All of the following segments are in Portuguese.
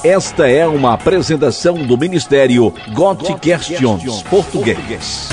Esta é uma apresentação do Ministério Got Questions Português.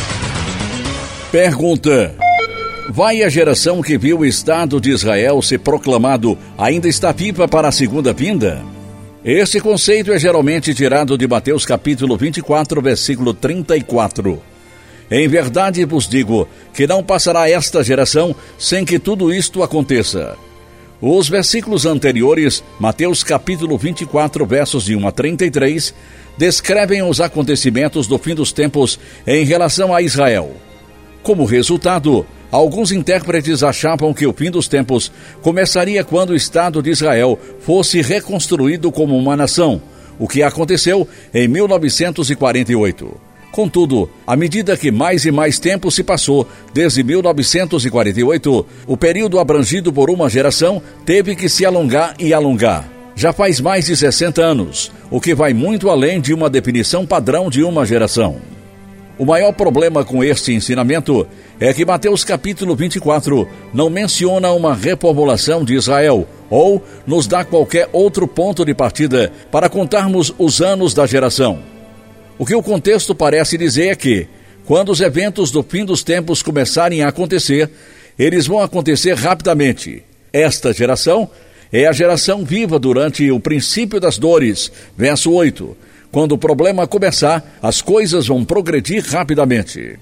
Pergunta: vai a geração que viu o Estado de Israel ser proclamado ainda está viva para a segunda vinda? Esse conceito é geralmente tirado de Mateus capítulo 24, versículo 34. Em verdade vos digo que não passará esta geração sem que tudo isto aconteça. Os versículos anteriores, Mateus capítulo 24, versos de 1 a 33, descrevem os acontecimentos do fim dos tempos em relação a Israel. Como resultado, alguns intérpretes achavam que o fim dos tempos começaria quando o Estado de Israel fosse reconstruído como uma nação, o que aconteceu em 1948. Contudo, à medida que mais e mais tempo se passou desde 1948, o período abrangido por uma geração teve que se alongar e alongar. Já faz mais de 60 anos, o que vai muito além de uma definição padrão de uma geração. O maior problema com este ensinamento é que Mateus capítulo 24 não menciona uma reformulação de Israel ou nos dá qualquer outro ponto de partida para contarmos os anos da geração. O que o contexto parece dizer é que, quando os eventos do fim dos tempos começarem a acontecer, eles vão acontecer rapidamente. Esta geração é a geração viva durante o princípio das dores, verso 8. Quando o problema começar, as coisas vão progredir rapidamente.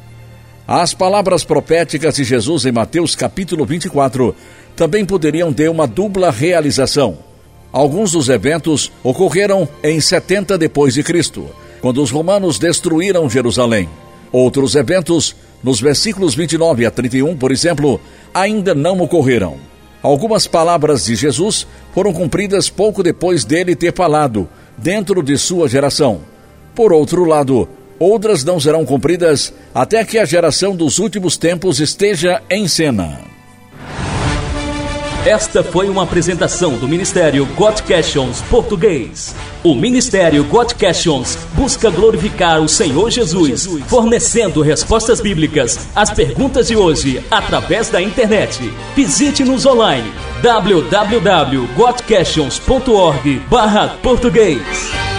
As palavras proféticas de Jesus em Mateus capítulo 24 também poderiam ter uma dupla realização. Alguns dos eventos ocorreram em 70 depois de Cristo, quando os romanos destruíram Jerusalém. Outros eventos, nos versículos 29 a 31, por exemplo, ainda não ocorreram. Algumas palavras de Jesus foram cumpridas pouco depois dele ter falado, dentro de sua geração. Por outro lado, outras não serão cumpridas até que a geração dos últimos tempos esteja em cena. Esta foi uma apresentação do Ministério Got Questions Português. O Ministério Got Questions busca glorificar o Senhor Jesus, fornecendo respostas bíblicas às perguntas de hoje através da internet. Visite-nos online www.gotquestions.org/português.